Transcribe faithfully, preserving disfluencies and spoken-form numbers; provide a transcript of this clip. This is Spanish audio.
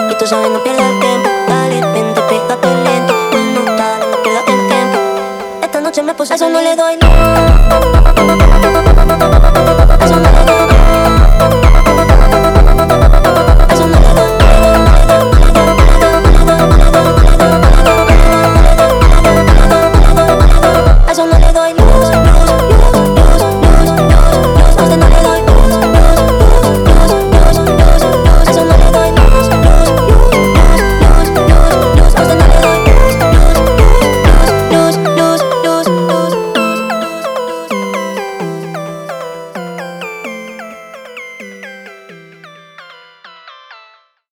Y tú sabes, no pierdas el tiempo. Dale, vente, pégate lento. Bueno, dale, no pierdas el tiempo. Esta noche me puse, a eso no le doy.